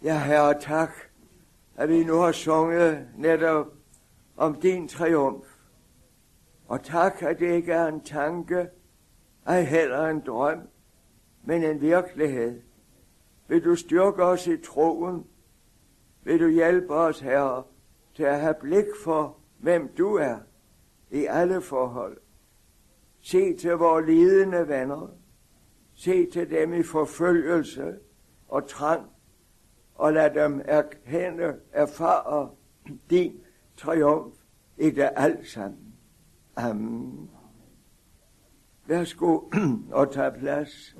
Ja, Herre, tak, at vi nu har sunget netop om din triumf. Og tak, at det ikke er en tanke, ej heller en drøm, men en virkelighed. Vil du styrke os i troen? Vil du hjælpe os, Herre, til at have blik for, hvem du er i alle forhold? Se til vores lidende venner. Se til dem i forfølgelse og trang, og lad dem erfare din triumf i det alt sammen. Amen. Værsgo og tag plads.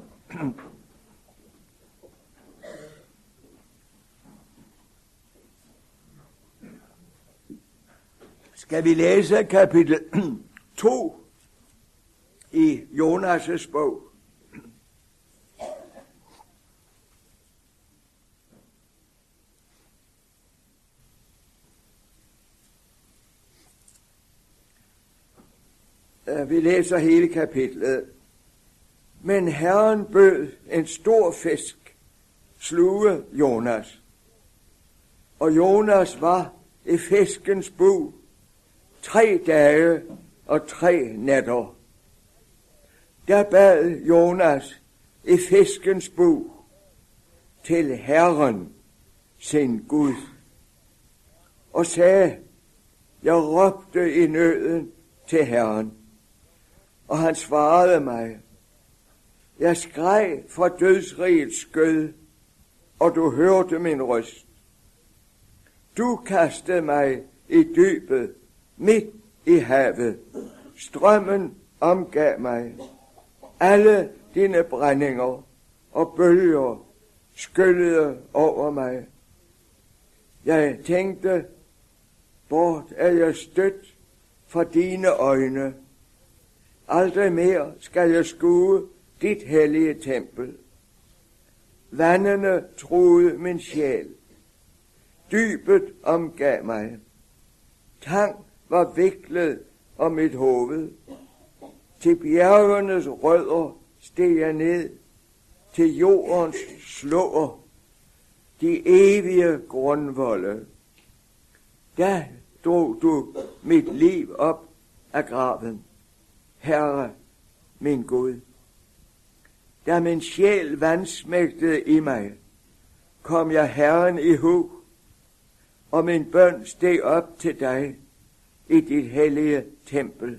Skal vi læse kapitel 2 i Jonas' bog? Vi læser hele kapitlet. Men Herren bød en stor fisk sluge Jonas. Og Jonas var i fiskens bug 3 dage og 3 nætter. Der bad Jonas i fiskens bug til Herren sin Gud og sagde, jeg råbte i nøden til Herren, og han svarede mig. Jeg skreg fra dødsrigets skød, og du hørte min røst. Du kastede mig i dybet, midt i havet. Strømmen omgav mig. Alle dine brændinger og bølger skyllede over mig. Jeg tænkte, bort er jeg stødt fra dine øjne. Aldrig mere skal jeg skue dit hellige tempel. Vandene truede min sjæl. Dybet omgav mig. Tang var viklet om mit hoved. Til bjergenes rødder steg jeg ned. Til jordens slår. De evige grundvolde. Da drog du mit liv op af graven. Herre, min Gud. Da min sjæl vansmægtede i mig, kom jeg Herren i hu, og min bøn steg op til dig i dit hellige tempel.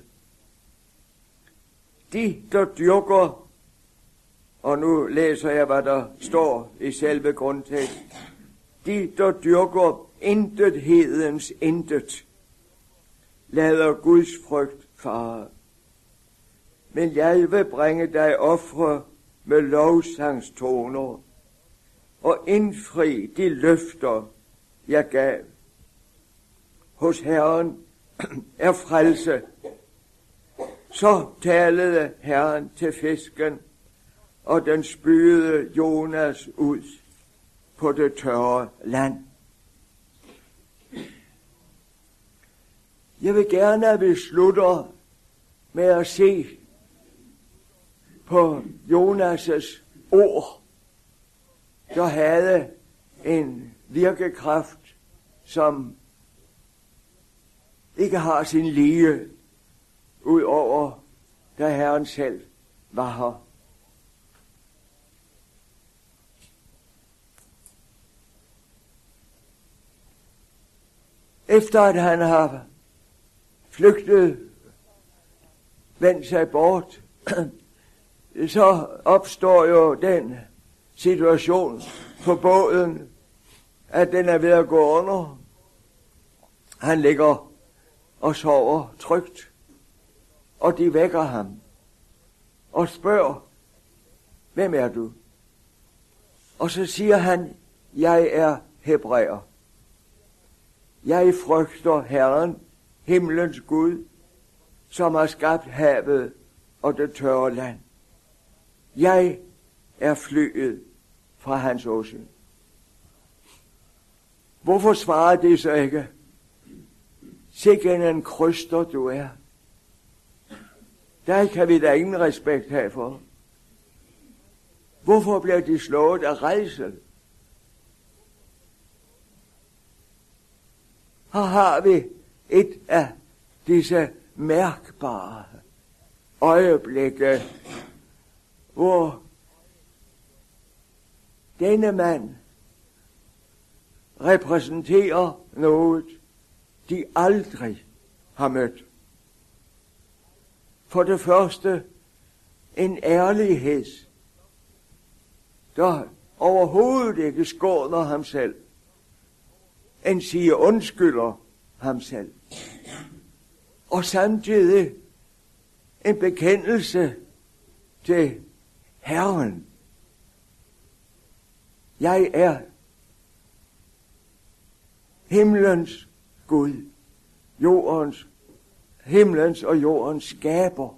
De, der dyrker, og nu læser jeg, hvad der står i selve grundteksten, de, der dyrker intethedens intet, lader Guds frygt fare. Men jeg vil bringe dig ofre med lovsangstoner og indfri de løfter, jeg gav. Hos Herren er frelse. Så talede Herren til fisken, og den spyede Jonas ud på det tørre land. Jeg vil gerne, at vi slutter med at se på Jonas' ord, der havde en virkekraft, som ikke har sin lige ud over, da Herren selv var her. Efter at han har flygtet, vendt sig bort, så opstår jo den situation på båden, at den er ved at gå under. Han ligger og sover trygt, og de vækker ham og spørger, hvem er du? Og så siger han, jeg er hebræer. Jeg frygter Herren, himlens Gud, som har skabt havet og det tørre land. Jeg er flyet fra hans åsyn. Hvorfor svarer det så ikke? Sikken en kryster du er. Der kan vi da ingen respekt have for. Hvorfor bliver de slået af rædsel? Her har vi et af disse mærkbare øjeblikke, hvor denne mand repræsenterer noget, de aldrig har mødt. For det første, en ærlighed, der overhovedet ikke skåner ham selv, en siger undskylder ham selv. Og samtidig en bekendelse til Herren. Jeg er himlens Gud, himlens og jordens skaber.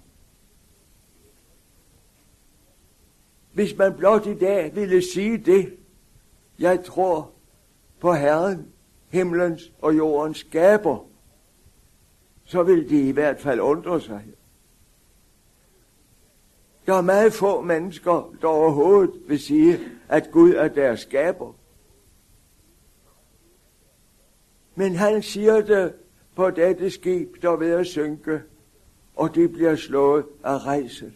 Hvis man blot i dag ville sige det, jeg tror på Herren, himlens og jordens skaber, så vil de i hvert fald undre sig. Der er meget få mennesker, der overhovedet vil sige, at Gud er deres skaber. Men han siger det på dette skib, der er ved at synke, og det bliver slået af rædsel.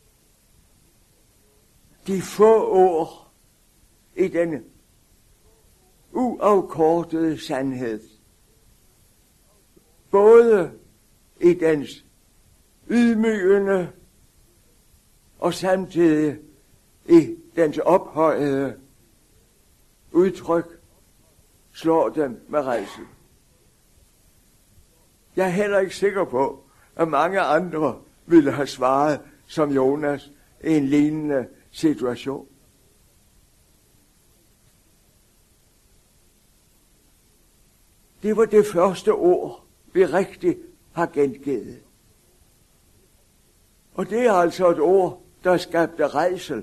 De få ord i den uafkortede sandhed, både i dens ydmygende og samtidig i dens ophøjede udtryk, slår dem med rædsel. Jeg er heller ikke sikker på, at mange andre ville have svaret som Jonas i en lignende situation. Det var det første ord, vi rigtig har gengivet. Og det er altså et ord, der skabte rædsel.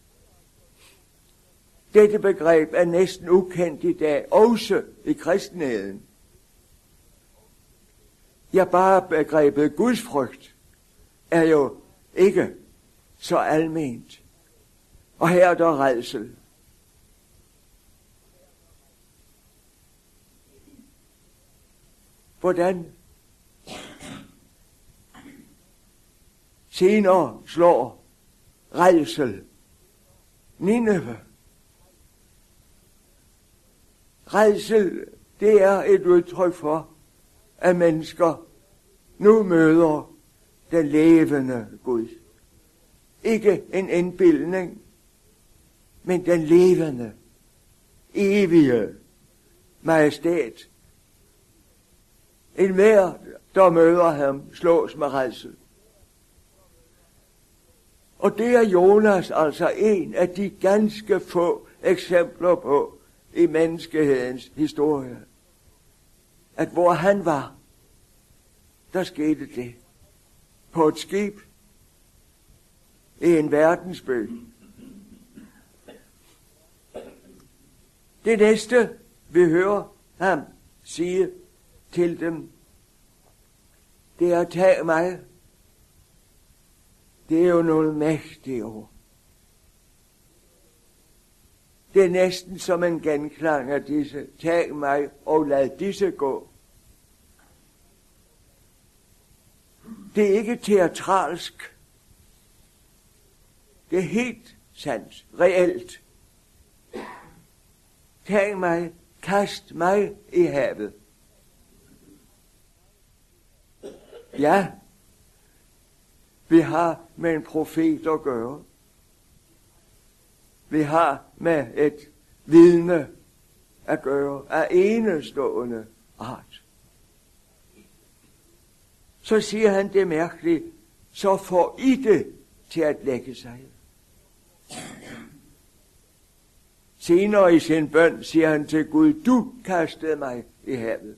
Dette begreb er næsten ukendt i dag, også i kristenheden. Ja, bare begrebet gudsfrygt er jo ikke så alment. Og her er der rædsel. Hvordan? Senere slår rædsel Nineve. Rædsel, det er et udtryk for, at mennesker nu møder den levende Gud. Ikke en indbildning, men den levende, evige majestæt. En hver, der møder ham, slås med rædsel. Og det er Jonas altså en af de ganske få eksempler på i menneskehedens historie, at hvor han var, der skete det. På et skib, i en verdensby. Det næste, vi hører ham sige til dem, det er tag mig. Det er jo nogle mægtige ord. Det er næsten som en genklang af disse. Tag mig og lad disse gå. Det er ikke teatralsk. Det er helt sandt, reelt. Tag mig, kast mig i havet. Ja, vi har med en profet at gøre. Vi har med et vidne at gøre af enestående art. Så siger han det mærkeligt, så får I det til at lægge sig. Senere i sin bøn siger han til Gud, du kastede mig i havet.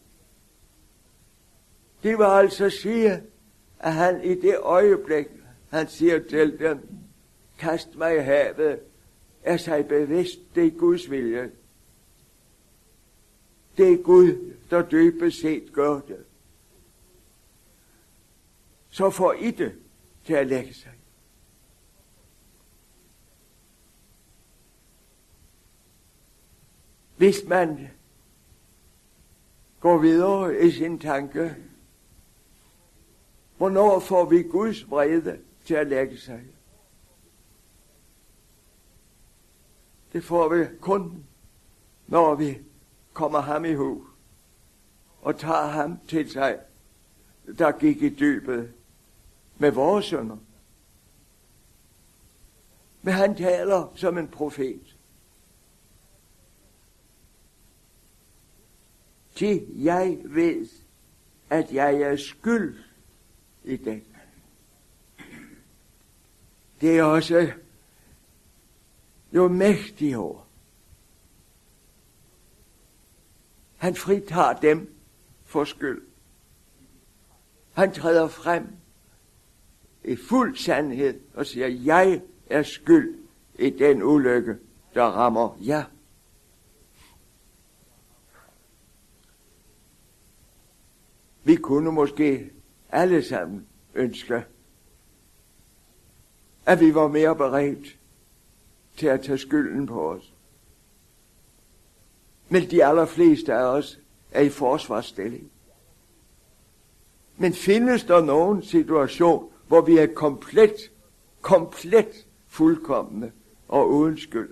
Det var altså sige, at han i det øjeblik, han siger til dem, kast mig i havet, er sig bevidst, det er Guds vilje. Det er Gud, der dybest set gør det. Så får I det til at lægge sig. Hvis man går videre i sin tanke. Hvornår får vi Guds vrede til at lægge sig? Det får vi kun, når vi kommer ham i hu og tager ham til sig, der gik i dybet med vores synder. Men han taler som en profet. Jeg ved, at jeg er skyld i den. Det er også jo mægtige ord. Han fritager dem for skyld. Han træder frem i fuld sandhed og siger, jeg er skyld i den ulykke, der rammer jer. Vi kunne måske alle sammen ønske, at vi var mere beredt til at tage skylden på os. Men de allerfleste af os er i forsvarsstilling. Men findes der nogen situation, hvor vi er komplet fuldkomne og uden skyld?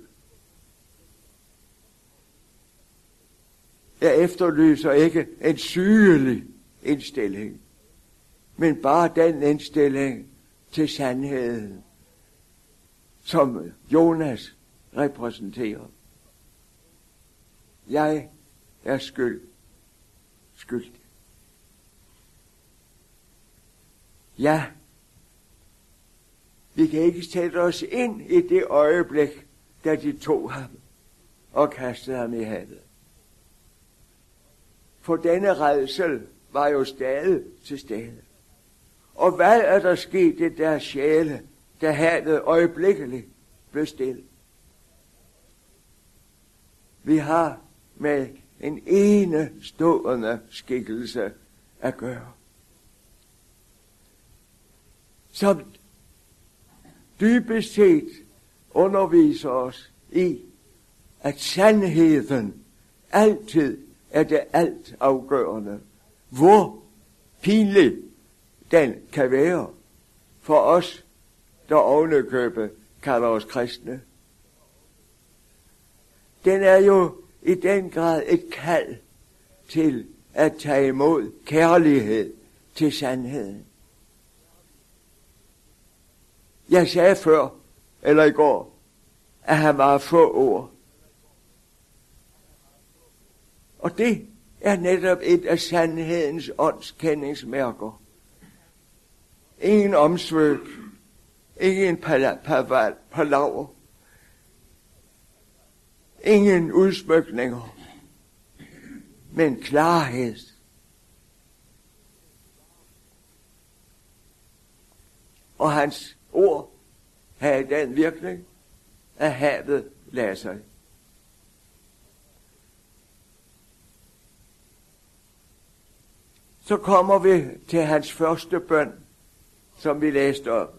Jeg efterlyser ikke en sygelig indstilling, men bare den indstilling til sandheden, som Jonas repræsenterer. Jeg er skyldig. Ja, vi kan ikke sætte os ind i det øjeblik, da de tog ham og kastede ham i havet. For denne rædsel var jo stadig til stede. Og hvad er der sket i deres sjæle, da havet øjeblikkeligt blev stille? Vi har med en enestående skikkelse at gøre, som dybest set underviser os i, at sandheden altid er det alt afgørende, hvor pinlig den kan være for os, der ovenikøbet kalder os kristne. Den er jo i den grad et kald til at tage imod kærlighed til sandheden. Jeg sagde før, eller i går, at han var få ord. Og det er netop et af sandhedens åndskendingsmærker. Ingen omsvøb, ingen palaver, ingen udsmykninger, men klarhed. Og hans ord havde den virkning, at havet lagde sig. Så kommer vi til hans første bøn, som vi læste op.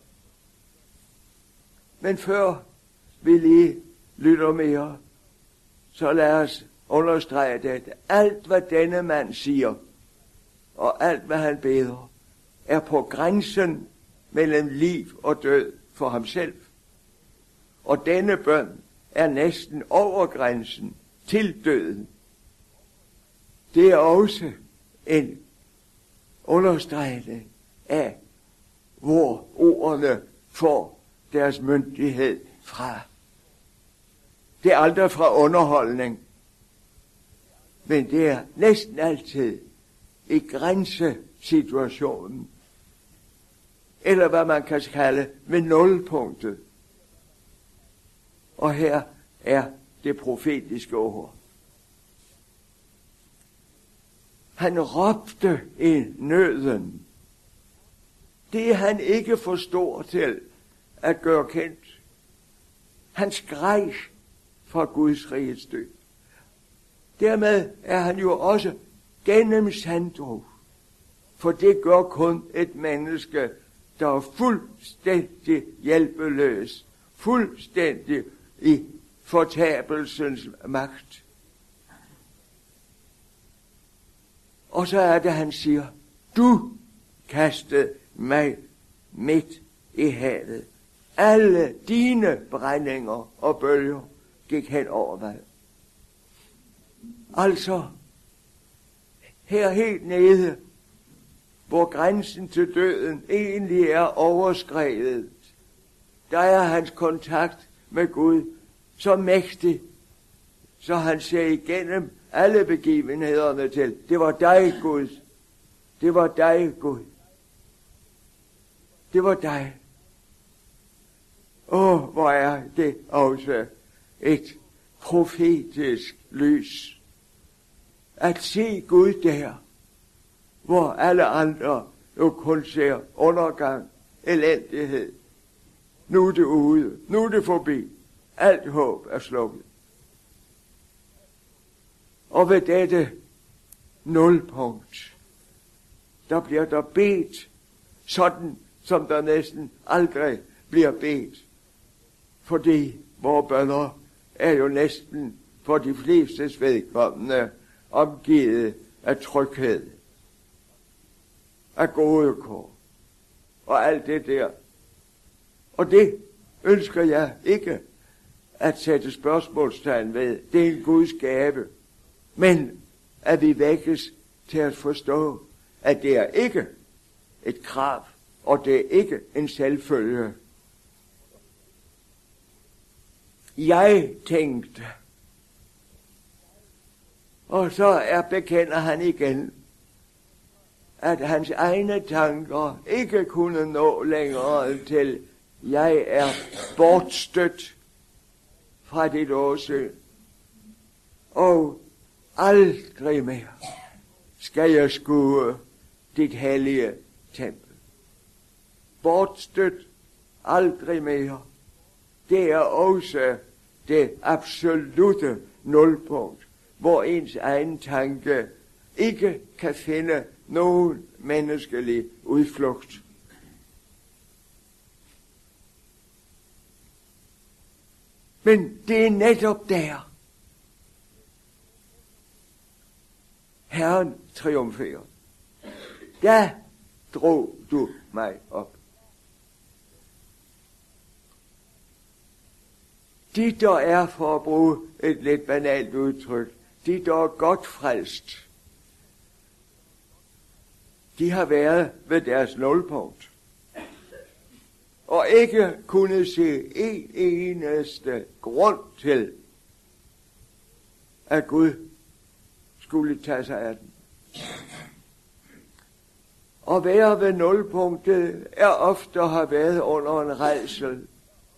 Men før vi lige lytter mere, så lad os understrege det. Alt hvad denne mand siger, og alt hvad han beder, er på grænsen mellem liv og død for ham selv. Og denne bøn er næsten over grænsen til døden. Det er også en understregning af, hvor ordene får deres myndighed fra. Det er aldrig fra underholdning, men det er næsten altid i grænsesituationen, eller hvad man kan kalde ved nulpunktet. Og her er det profetiske ord. Han råbte i nøden. Det han ikke forstår til at gøre kendt. Han skreg fra Guds rigets død. Dermed er han jo også gennem sanddrog. For det gør kun et menneske, der er fuldstændig hjælpeløs. Fuldstændig i fortabelsens magt. Og så er det, han siger, du kastede mig midt i havet. Alle dine brændinger og bølger gik hen over mig. Altså, her helt nede, hvor grænsen til døden egentlig er overskredet, der er hans kontakt med Gud så mægtig, så han ser igennem alle begivenhederne til, det var dig, Gud. Det var dig, Gud. Det var dig. Hvor er det også et profetisk lys. At se Gud der, hvor alle andre jo kun ser undergang, elendighed. Nu er det ude, nu er det forbi. Alt håb er slukket. Og ved dette nulpunkt, der bliver der bedt, sådan som der næsten aldrig bliver bedt. Fordi vores bønner er jo næsten for de flestes vedkommende omgivet af tryghed, af gode kår og alt det der. Og det ønsker jeg ikke at sætte spørgsmålstegn ved. Det er en Guds gave. Men at vi vækkes til at forstå, at det er ikke et krav, og det er ikke en selvfølge. Jeg tænkte, og så bekender han igen, at hans egne tanker ikke kunne nå længere til, jeg er bortstødt fra dit åsyn, og aldrig mere skal jeg skue dit hellige tempel. Bortstødt, aldrig mere. Det er også det absolutte nulpunkt, hvor ens egen tanke ikke kan finde nogen menneskelig udflugt. Men det er netop der, Herren triumferer. Der drog du mig op. De, der er, for at bruge et lidt banalt udtryk, de, der er godt frelst, de har været ved deres nulpunkt, og ikke kunne se en eneste grund til, at Gud skulle tage sig af den. At være ved nulpunktet er ofte at have været under en rædsel.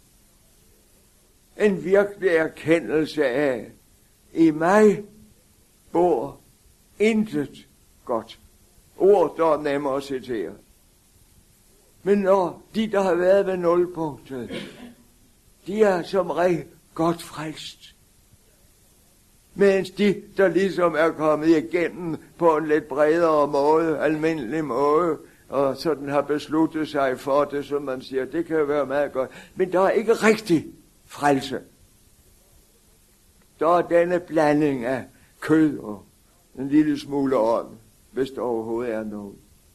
En virkelig erkendelse af, i mig bor intet godt. Ord, der er nemmere at citere. Men når de, der har været ved nulpunktet, de er som regel godt frelst. Mens de, der ligesom er kommet igennem på en lidt bredere måde, almindelig måde, og sådan har besluttet sig for det, som man siger, det kan jo være meget godt. Men der er ikke rigtig frelse. Der er denne blanding af kød og en lille smule ånd, hvis der overhovedet er noget.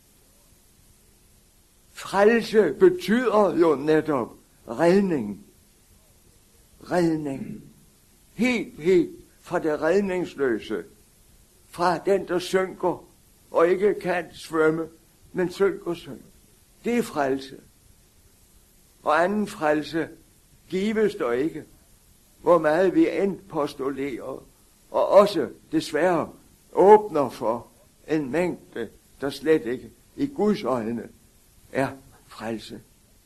Frelse betyder jo netop redning. Redning. Helt fra det redningsløse. Fra den, der synker og ikke kan svømme, men synker. Det er frelse. Og anden frelse gives der ikke, hvor meget vi end postulerer, og også desværre åbner for en mængde, der slet ikke i Guds øjne er frelse.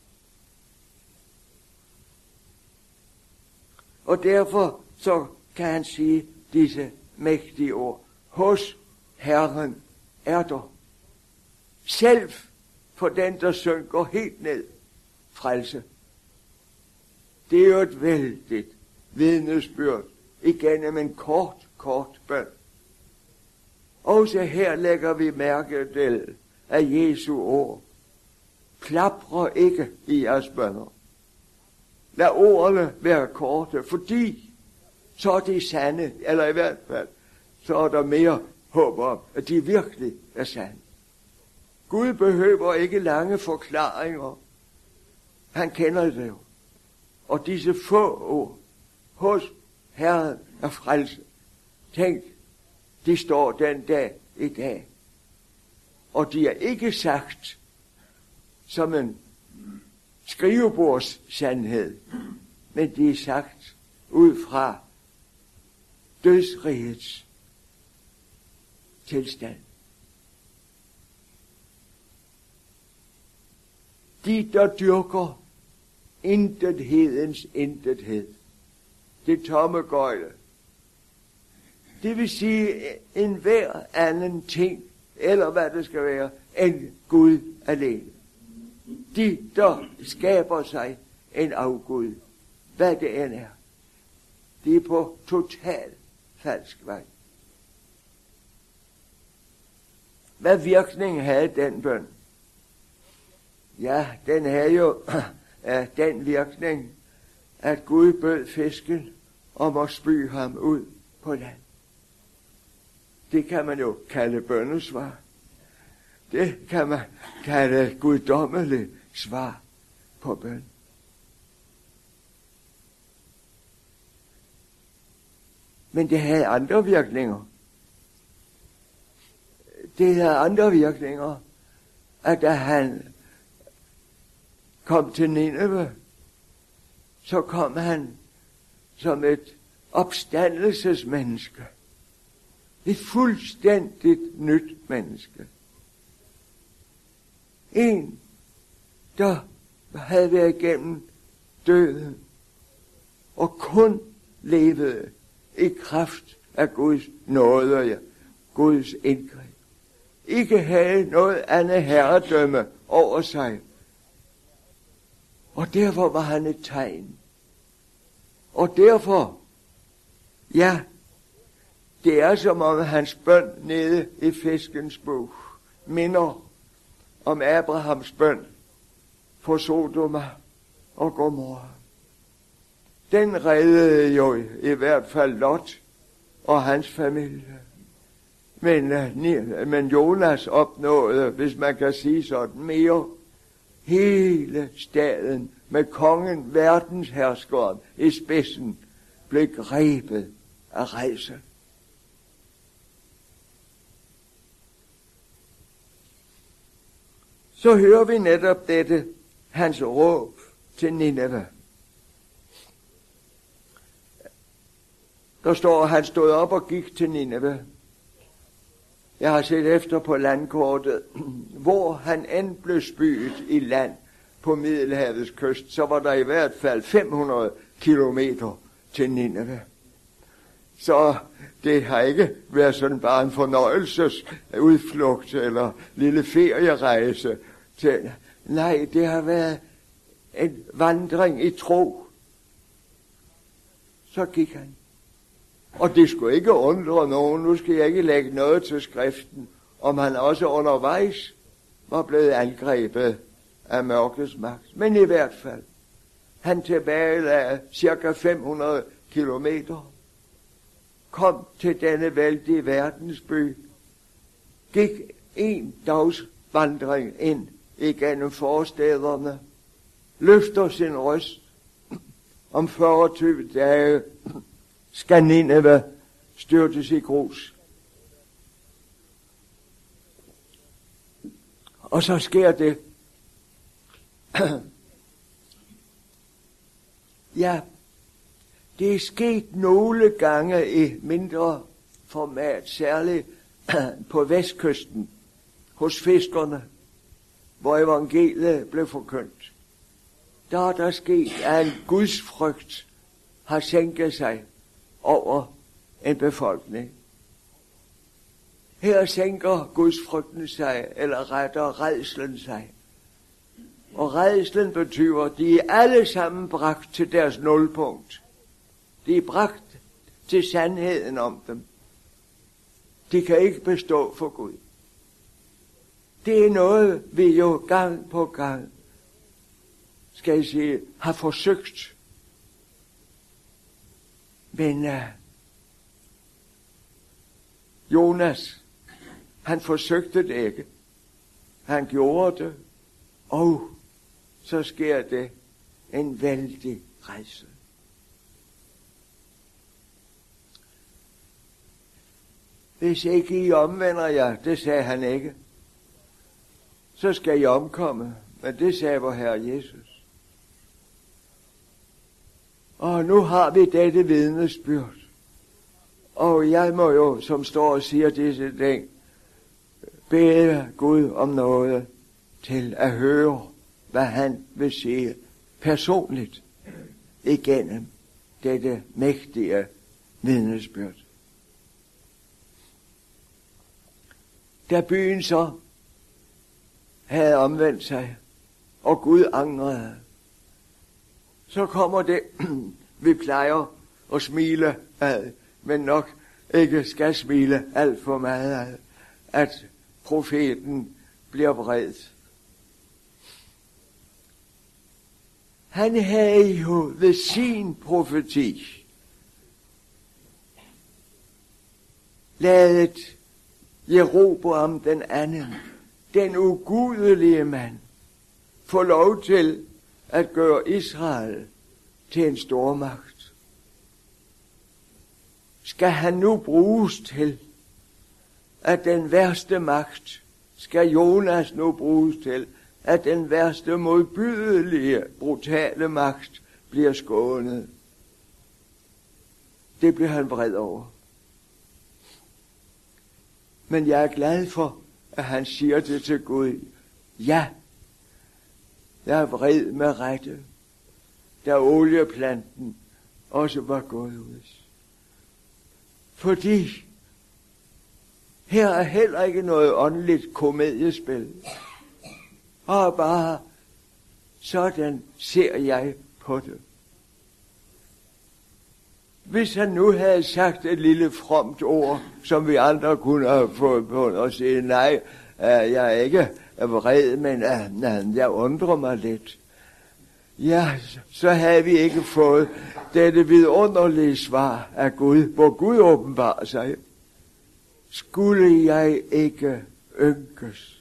Og derfor så kan han sige disse mægtige ord. Hos Herren er der selv for den, der synker helt ned, frelse. Det er jo et vældigt vidnesbyrd igennem en kort bøn. Også her lægger vi mærke til, at Jesu ord plaprer ikke i jeres bønner. Lad ordene være korte, fordi så er de sande, eller i hvert fald, så er der mere håb om, at de virkelig er sande. Gud behøver ikke lange forklaringer. Han kender det jo. Og disse få ord hos Herren er frelse. Tænk, de står den dag i dag. Og de er ikke sagt som en skrivebords sandhed, men de er sagt ud fra dødsrigets tilstand. De, der dyrker intethedens intethed, det tomme gøjle, det vil sige enhver anden ting, eller hvad det skal være, end Gud alene. De, der skaber sig en afgud, hvad det end er, de er på total falsk vej. Hvad virkning havde den bøn? Ja, den havde jo den virkning, at Gud bød fisken om at spy ham ud på land. Det kan man jo kalde bønnesvar. Det kan man kalde guddommelig svar på bøn. Men det havde andre virkninger. Det havde andre virkninger, at da han kom til Nineve, så kom han som et opstandelsesmenneske. Et fuldstændigt nyt menneske. En, der havde været igennem døden og kun levede i kraft af Guds nåde og Guds indgreb. Ikke havde noget andet herredømme over sig. Og derfor var han et tegn. Og derfor, ja, det er som om hans bøn nede i fiskens bug minder om Abrahams bøn for Sodoma og Gomorra. Den reddede jo i hvert fald Lot og hans familie. Men Jonas opnåede, hvis man kan sige sådan, mere. Hele staden med kongen, verdensherskeren i spidsen, blev grebet af rædsel. Så hører vi netop dette, hans råb til Nineve. Der står, at han stod op og gik til Nineve. Jeg har set efter på landkortet, hvor han end blev spyet i land på Middelhavets kyst, så var der i hvert fald 500 kilometer til Nineve. Så det har ikke været sådan bare en fornøjelsesudflugt eller lille ferierejse til. Nej, det har været en vandring i tro. Så gik han. Og det skulle ikke undre nogen, nu skal jeg ikke lægge noget til skriften, om han også undervejs var blevet angrebet af mørkets magt. Men i hvert fald, han tilbagelagde cirka 500 kilometer, kom til denne vældige verdensby, gik en dags vandring ind igennem forstæderne, løfter sin røst, om 40 dage skal Nineve styrtes i grus. Og så sker det. Ja, det er sket nogle gange i mindre format, særligt på vestkysten, hos fiskerne, hvor evangeliet blev forkyndt. Der er der sket, at en gudsfrygt har sænket sig over en befolkning. Her sænker gudsfrygten sig, eller rettere rædslen sig. Og rædslen betyder, at de er alle sammen bragt til deres nulpunkt. De er bragt til sandheden om dem. De kan ikke bestå for Gud. Det er noget, vi jo gang på gang, skal jeg sige, har forsøgt. Men Jonas Han forsøgte det ikke. Han gjorde det, og så sker det en vældig rejse. Hvis ikke I omvender jer, det sagde han ikke, så skal I omkomme. Men det sagde vor Herre Jesus. Og nu har vi dette vidnesbyrd. Og jeg må jo, som står og siger disse ting, bede Gud om noget til at høre, hvad han vil sige personligt igennem dette mægtige vidnesbyrd. Da byen så havde omvendt sig, og Gud angrede, så kommer det, vi plejer at smile ad, men nok ikke skal smile alt for meget af, at profeten bliver vred. Han havde jo ved sin profeti ladet Jeroboam den anden, den ugudelige mand, få lov til at gøre Israel til en stormagt. Skal han nu bruges til, at den værste magt, skal Jonas nu bruges til, at den værste modbydelige, brutale magt bliver skånet? Det bliver han vred over. Men jeg er glad for, at han siger det til Gud. Ja, jeg er vred med rette, da olieplanten også var gået ud. Fordi her er heller ikke noget åndeligt komediespil. Og bare sådan ser jeg på det. Hvis han nu havde sagt et lille fromt ord, som vi andre kunne have fået på og sige, nej, jeg er ikke vred, men jeg undrer mig lidt. Ja, så havde vi ikke fået dette vidunderlige svar af Gud, hvor Gud åbenbarer sig. Skulle jeg ikke ynkes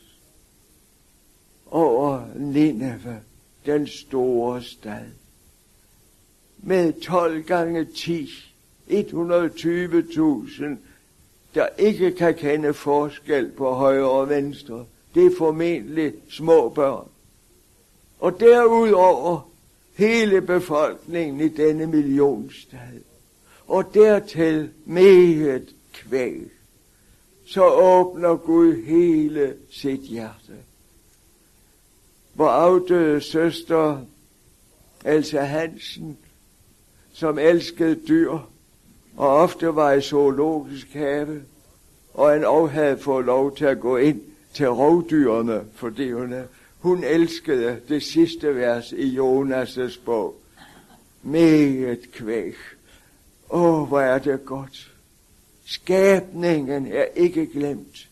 over Nineve, den store stad, med 12 gange 10, 120.000, der ikke kan kende forskel på højre og venstre. Det er formentlig små børn. Og derudover hele befolkningen i denne millionstad. Og dertil meget kvæg. Så åbner Gud hele sit hjerte. Vor afdøde søster Elsa Hansen, som elskede dyr, og ofte var i zoologisk have, og en også havde fået lov til at gå ind til rovdyrene, fordi hun elskede det sidste vers i Jonas' bog. Meget kvæg. Hvor er det godt. Skabningen er ikke glemt.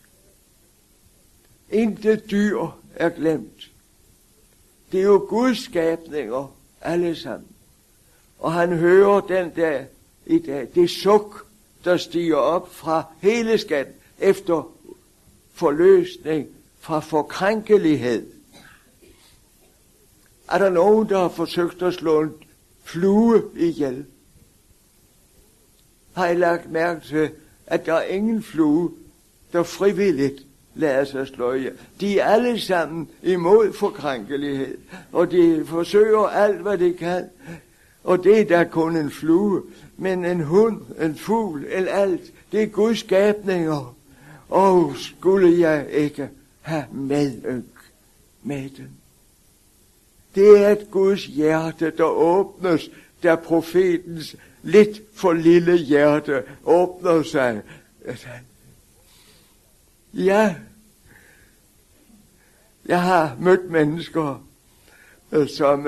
Intet dyr er glemt. Det er jo Guds skabninger, alle sammen. Og han hører den dag i dag, det suk, der stiger op fra hele skatten, efter forløsning fra forkrænkelighed. Er der nogen, der har forsøgt at slå en flue ihjel? Har I lagt mærke til, at der er ingen flue, der frivilligt lader sig slå ihjel? De er alle sammen imod forkrænkelighed, og de forsøger alt, hvad de kan. Og det er da kun en flue, men en hund, en fugl, alt, det er Guds skabninger. Og skulle jeg ikke have medynk med dem? Det er et Guds hjerte, der åbnes, da profetens lidt for lille hjerte åbner sig. Ja, jeg har mødt mennesker, som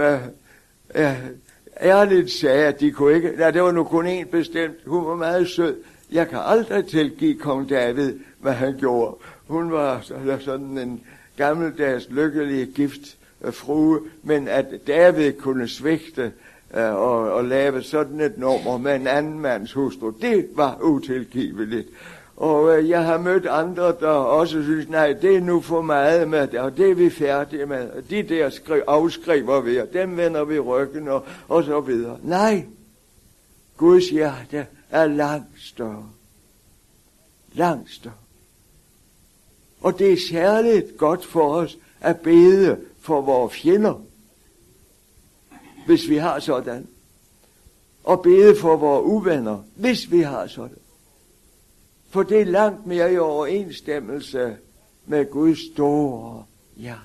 ærligt sagde, at de kunne ikke, det var nu kun en bestemt, hun var meget sød. Jeg kan aldrig tilgive kong David, hvad han gjorde. Hun var sådan en gammeldags lykkelig gift frue, men at David kunne svigte og lave sådan et nummer med en anden mands hustru, det var utilgiveligt. Og jeg har mødt andre, der også synes, nej, det er nu for meget med det, og det er vi færdige med. De der afskriver vi, og dem vender vi ryggen, og så videre. Nej, Guds hjerte er langt større. Langt større. Og det er særligt godt for os at bede for vores fjender, hvis vi har sådan. Og bede for vores uvenner, hvis vi har sådan. For det er langt mere i overensstemmelse med Guds store hjerte.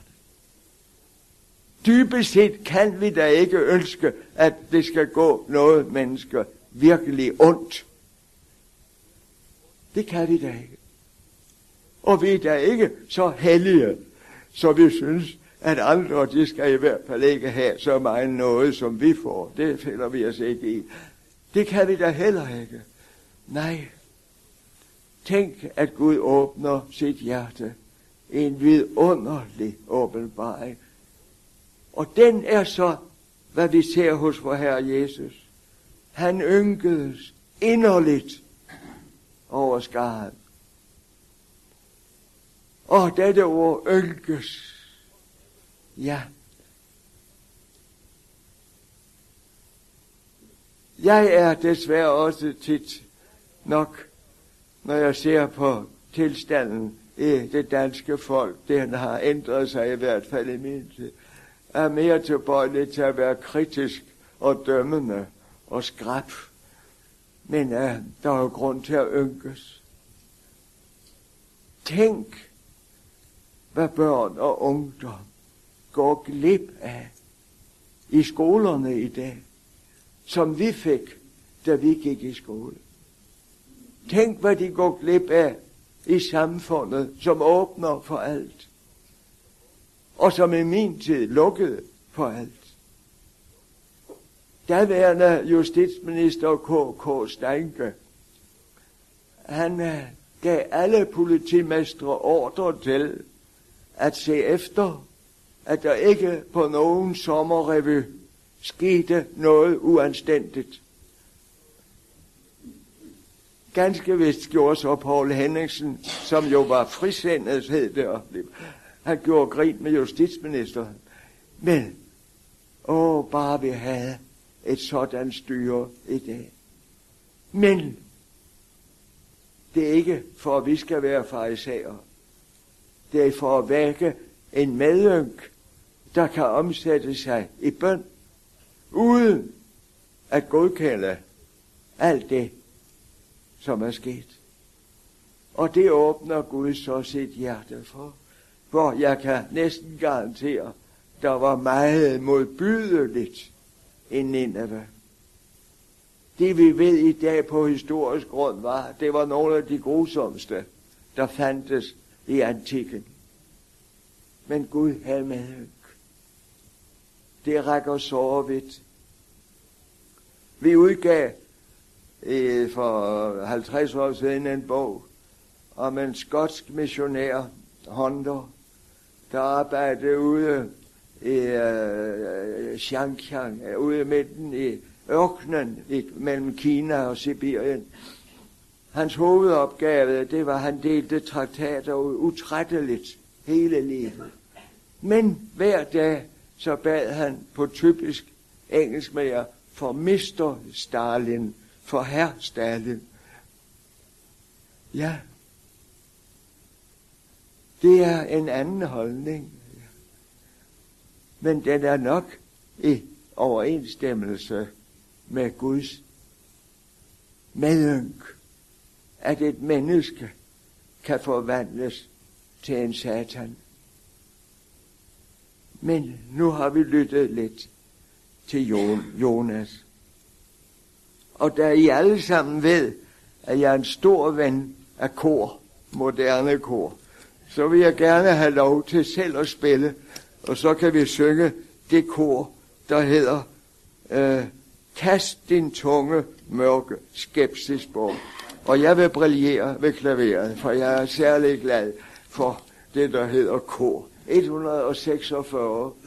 Dybest set kan vi da ikke ønske, at det skal gå noget menneske virkelig ondt. Det kan vi da ikke. Og vi er da ikke så hellige, så vi synes, at andre, de skal i hvert fald ikke have så meget noget, som vi får. Det finder vi os ikke i. Det kan vi da heller ikke. Nej. Tænk, at Gud åbner sit hjerte. En vidunderlig åbenbaring. Og den er så, hvad vi ser hos vor Herre Jesus. Han ynkedes inderligt over skaren. Og dette ord ynkes. Ja. Jeg er desværre også tit nok, når jeg ser på tilstanden i det danske folk, den har ændret sig i hvert fald i min tid, er mere tilbøjelig til at være kritisk og dømmende og skrab. Men der er jo grund til at ynkes. Tænk, hvad børn og ungdom går glip af i skolerne i dag, som vi fik, da vi gik i skole. Tænk, hvad de går glip af i samfundet, som åbner for alt, og som i min tid lukkede for alt. Daværende justitsminister K.K. Steinke, han gav alle politimestre ordre til at se efter, at der ikke på nogen sommerrevy skete noget uanstændigt. Ganske vist gjorde så Poul Henningsen, som jo var frisindet, hed det, han gjorde grin med justitsministeren. Men, bare vi havde et sådan styre i dag. Men, det er ikke for, at vi skal være farisæere. Det er for at vække en medynk, der kan omsætte sig i bøn, uden at godkende alt det, som er sket. Og det åbner Gud så sit hjerte for, hvor jeg kan næsten garantere, der var meget modbydeligt i Nineve. Det vi ved i dag på historisk grund var, det var nogle af de grusomste, der fandtes i antikken. Men Gud havde medynk. Det rækker så vidt. Vi udgav for 50 år siden en bog om en skotsk missionær, Hunter, der arbejdede ude i Xinjiang, ude i midten i ørkenen mellem Kina og Sibirien. Hans hovedopgave, det var, at han delte traktater utrætteligt hele livet. Men hver dag, så bad han på typisk engelsk med jer, for Mr. Stalin, for herr Stalin. Ja, det er en anden holdning. Men den er nok i overensstemmelse med Guds medynk, at et menneske kan forvandles til en satan. Men nu har vi lyttet lidt til Jonas. Og da I alle sammen ved, at jeg er en stor ven af kor, moderne kor, så vil jeg gerne have lov til selv at spille, og så kan vi synge det kor, der hedder Kast din tunge, mørke skepsis bort. Og jeg vil brillere ved klaveret, for jeg er særlig glad for det, der hedder kor. 146